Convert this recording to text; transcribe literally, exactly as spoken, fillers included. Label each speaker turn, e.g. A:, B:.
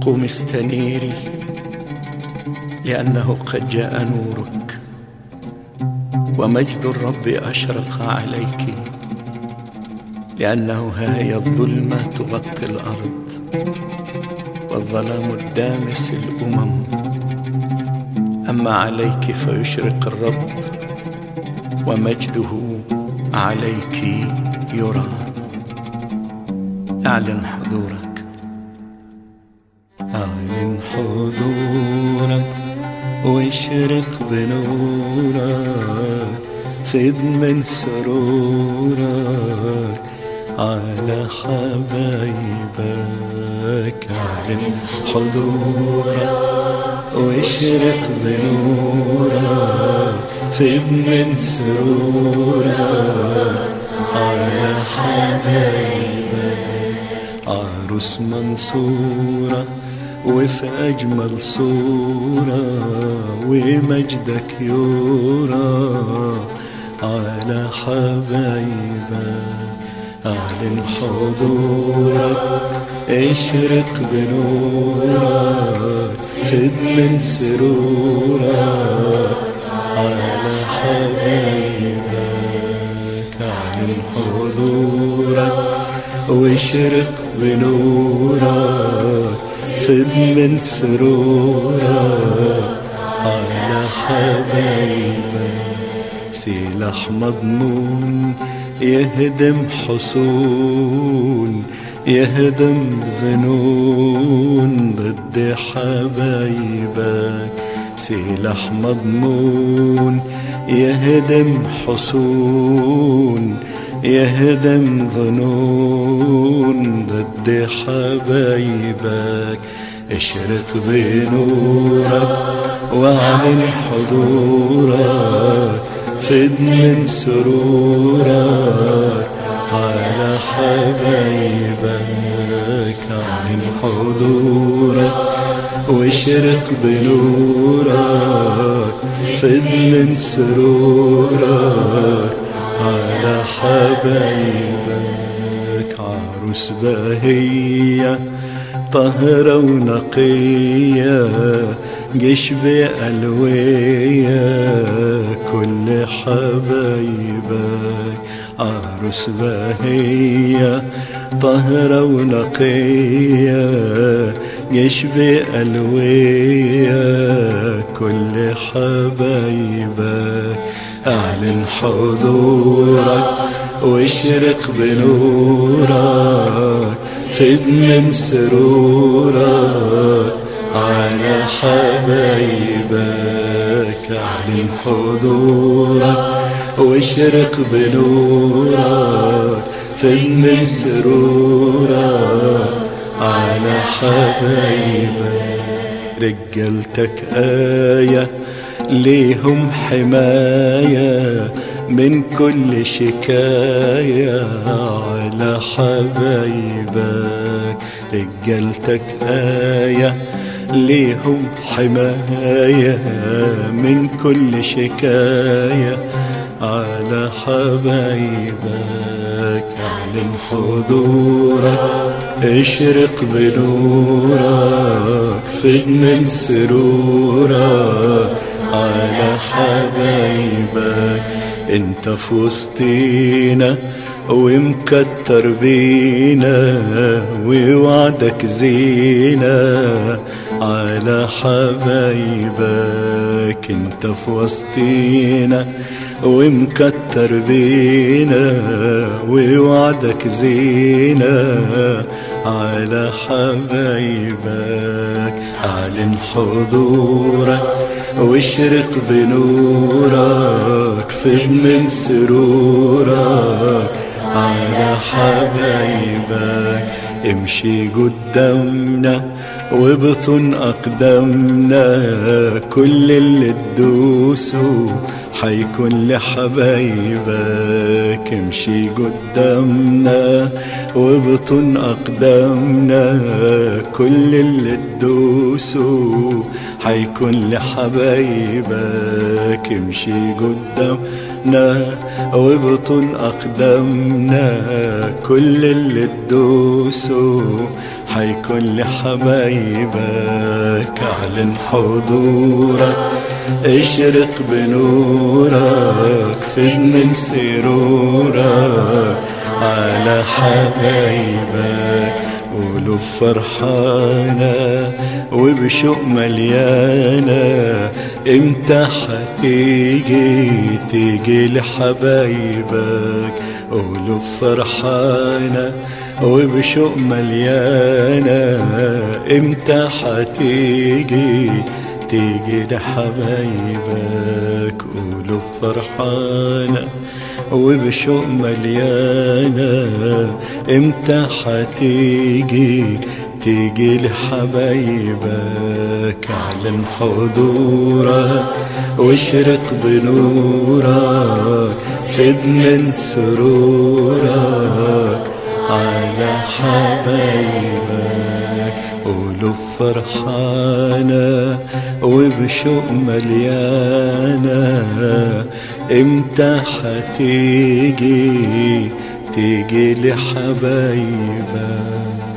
A: قوم استنيري لأنه قد جاء نورك، ومجد الرب أشرق عليك، لأنه ها هي الظلمة تغطي الأرض والظلام الدامس الأمم، أما عليك فيشرق الرب ومجده عليك يرى. أعلن حضورك، أعلن حضورك واشرق بنورك، فد من سرورك على حبايبك. أعلن حضورك واشرق بنورك، فد من سرورك على حبايبك. عروس منصورة وفي أجمل صورة، ومجدك يرى على حبايبك. أعلن حضورك اشرق بنورك، فد من سرورك على حبايبك. أعلن حضورك واشرق بنورك، فد من سرورك على حبايبك. سلاح مضمون يهدم حصون، يهدم ذنون ضد حبايبك. سلاح مضمون يهدم حصون، يهدم ظنون ضد حبايبك. اشرق بنورك واعلن حضورك، فد من سرورك على حبايبك. أعلن حضورك واشرق بنورك، فد من سرورك على حبايبك. عروس باهية طهرة ونقية، جيش بألوية كل حبايبك. عروس باهية طهرة ونقية، جيش بألوية كل حبايبك. أعلن حضورك واشرق بنورك، فد من سرورك على حبايبك. أعلن حضورك واشرق بنورك، فد من سرورك على حبايبك. رجالتك آية ليهم حماية من كل شكاية على حبايبك. رجالتك آية ليهم حماية من كل شكاية على حبايبك. أعلن حضورك اشرق بنورك، فد من سرورك على حبايبك. انت في وسطينا ومكتر بينا، ووعدك زينة على حبايبك. انت في وسطينا ومكتر بينا، ووعدك زينة على حبايبك. أعلن حضورك واشرق بنورك، فد من سرورك على حبايبك. امشي قدامنا وبطن أقدامنا، كل اللي تدوسه حيكون لحبايبك. امشي قدامنا وبطن أقدامنا، كل اللي تدوسه حيكون لحبايبك. امشي قدامنا وبطن أقدامنا، كل اللي تدوسه حيكون لحبايبك. أعلن حضورك اشرق بنورك، فد من سرورك على حبايبك. قلوب فرحانة وبشوق مليانة، امتى حتيجي تيجي لحبايبك. قلوب فرحانة وبشوق مليانة، امتى حتيجي تيجي لحبايبك. قلوب فرحانة وبشوق مليانة، امتى حتيجي تيجي لحبايبك. اعلن حضورك واشرق بنورك، فد من سرورك على حبايبك. قلوب فرحانة وبشوق مليانة، امتى حتيجي تيجي لحبايبك.